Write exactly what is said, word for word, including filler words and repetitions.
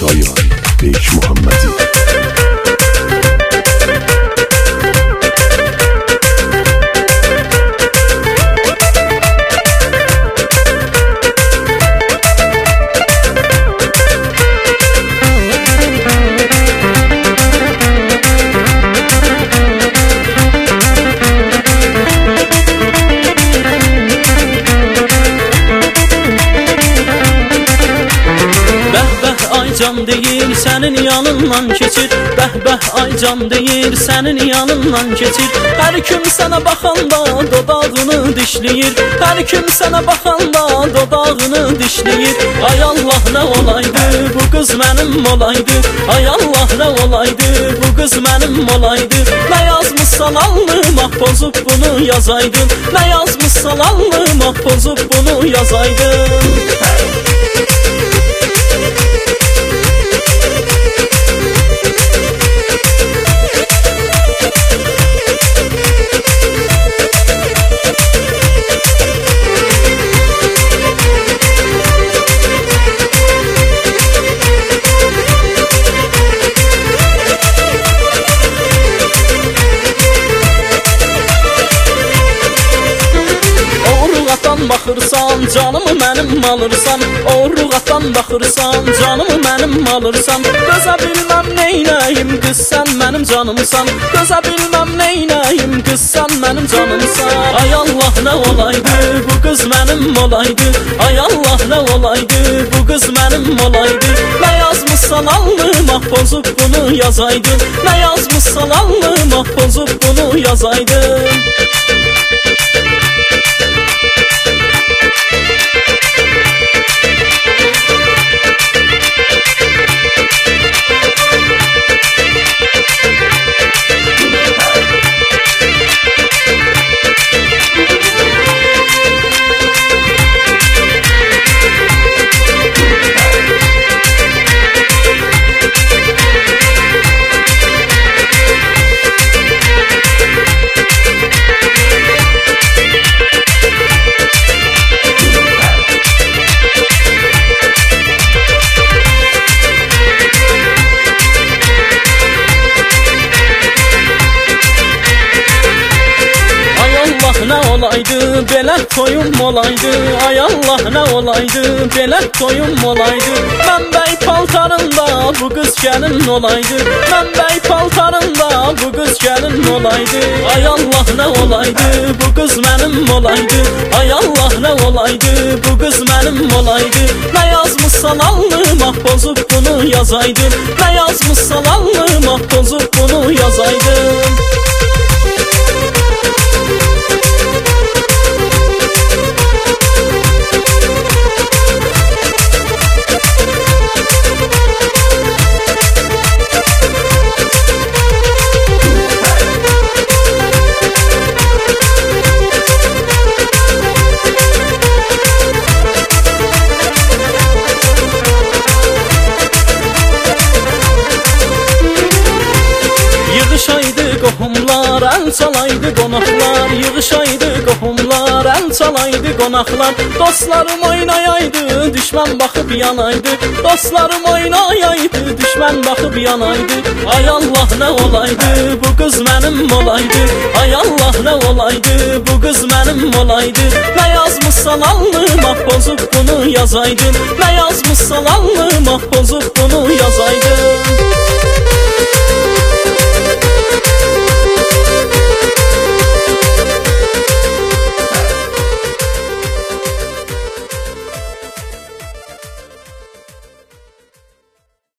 Şayan Beyk Muhammedi. Can deyir sənin yanından keçir, bəh-bəh ay can deyir sənin yanından keçir. Hər kim sənə baxanda dodağını dişləyir, hər kim sənə baxanda dodağını dişləyir. Ay Allah nə olaydı bu qız mənim olaydı, ay Allah nə olaydı bu qız mənim olaydı. Nə yazmışsan alnıma pozub bunu yazaydın, nə yazmışsan alnıma pozub bunu yazaydın. Baxırsan canımı mənim alırsan, oruqatan baxırsan canımı mənim alırsan. Dözə bilməm neynəyim qız sən mənim canımsan, dözə bilməm neynəyim qız sən mənim canımsan. Ay Allah nə olaydı bu qız mənim olaydı, ay Allah nə olaydı bu qız mənim olaydı. Nə yazmışsan alnıma pozub bunu yazaydın, nə yazmışsan alnıma pozub bunu yazaydın. Nə olaydı, belə toyum olaydı, ay Allah nə olaydı, belə toyum olaydı. Mən bəy paltarında bu qız gəlin olaydı, mən bəy paltarında bu qız gəlin olaydı. Ay Allah nə olaydı, bu qız mənim olaydı, ay Allah nə olaydı, bu qız mənim olaydı. Nə yazmışsan alnıma pozub bunu yazaydın, nə yazmışsan alnıma pozub bunu yazaydın. Yığışaydı qohumlar, əl çalaydı qonaqlar, yığışaydı qohumlar, əl çalaydı qonaqlar. Dostlarım oynayaydı, düşmən baxıb yanaydı, dostlarım oynayaydı, düşmən baxıb yanaydı. Ay Allah nə olaydı, bu qız mənim olaydı, ay Allah nə olaydı, bu qız mənim olaydı. Nə yazmışsan alnıma pozub bunu yazaydın, nə yazmışsan alnıma pozub bunu